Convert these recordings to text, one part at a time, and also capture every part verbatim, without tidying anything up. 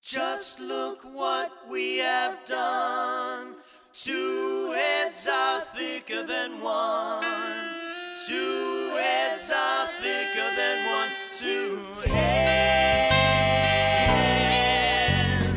Just look what we have done. Two heads are thicker than one. Two heads are thicker than one. Two heads.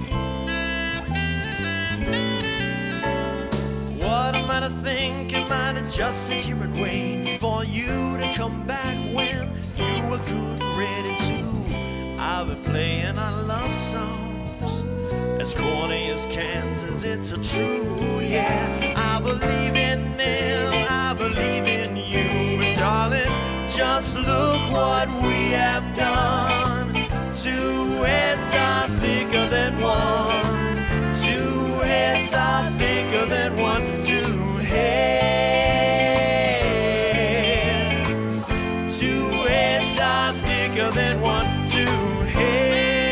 What am I to think? Am I to just sit here and wait for you to come back when you were good and ready to? I've been playing our love songs, as corny as Kansas, it's a true, yeah. I believe in them, I believe in you, but darling, just look what we have done. Two heads are thicker than one. Two heads are thicker than one. Two heads. Two heads are thicker than one. Two heads.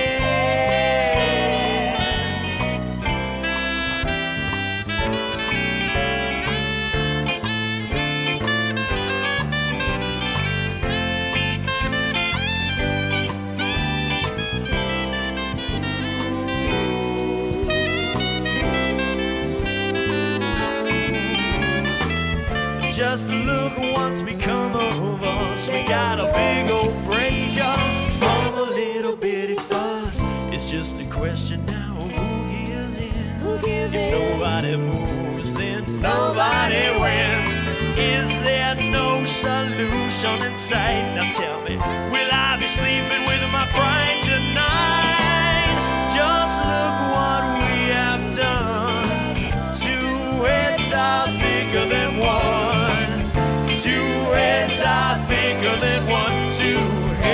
Just look what's become of us. We got a big old breakup from a little bitty fuss. It's just a question now of who gives in. Who gives If in? nobody moves, then nobody wins. Is there no solution in sight? Now tell me, will I be sleeping with my pride tonight? Just look what we have done. Two heads are thicker than one. Two heads are thicker than one. Two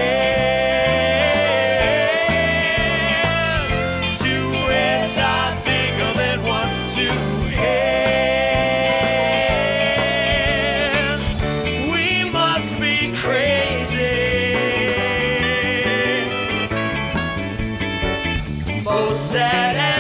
heads. Two heads are thicker than one. Two heads. We must be crazy. Both sad and